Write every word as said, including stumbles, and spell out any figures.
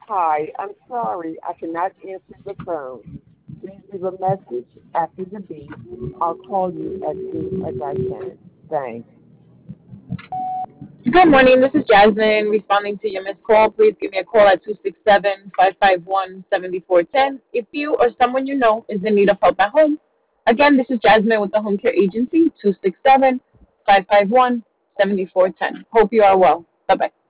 Hi, I'm sorry I cannot answer the phone. Please leave a message after the beep. I'll call you as soon as I can. Thanks. Good morning. This is Jasmine responding to your missed call. Please give me a call at two six seven, five five one, seven four one zero if you or someone you know is in need of help at home. Again, this is Jasmine with the Home Care Agency, two six seven, five five one, seven four one zero. Hope you are well. Bye bye.